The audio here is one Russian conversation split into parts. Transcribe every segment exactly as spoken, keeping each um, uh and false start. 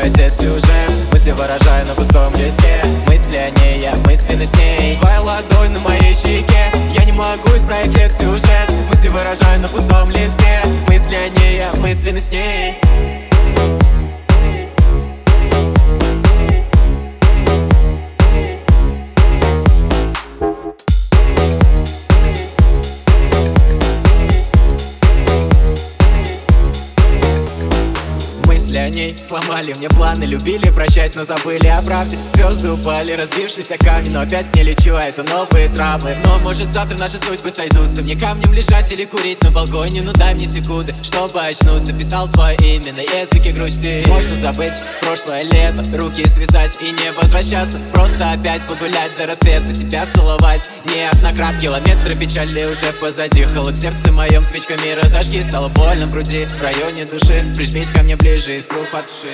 этот сюжет. Мысли выражаю на пустом листке. Мысли о ней, я мысленно с ней. Твоя ладонь на моей щеке. Я не могу исправить этот сюжет. Мысли выражаю на пустом листке. Мысли о ней, я мысленно с ней. Мысли о ней сломали мне планы. Любили прощать, но забыли о правде. Звезды упали, разбившись о камни. Но опять мне лечу, а это новые травмы. Но может завтра наши судьбы сойдутся. Мне камнем лежать или курить на балконе. Ну дай мне секунды, чтобы очнуться. Писал твое имя на языке грусти. Можно забыть прошлое лето, руки связать и не возвращаться. Просто опять погулять до рассвета. Тебя целовать неоднократно. Километры печали уже позади. Холод в сердце моем спичками разожги. Стало больно в груди, в районе души. Прижмись ко мне ближе, искру подши.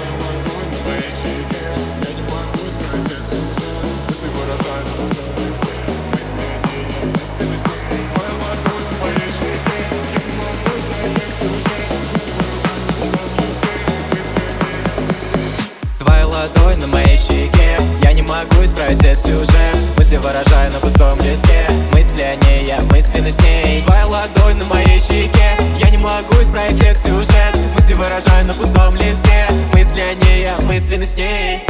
Твоя ладонь на моей щеке. Я не могу исправить этот сюжет. Мысли выражаю на пустом листке. Мысли о ней, я мысленно с ней. Твоя ладонь на моей щеке. Я не могу исправить этот сюжет. Мысли выражаю на пустом листке. Мысли о ней, я мысленно с ней.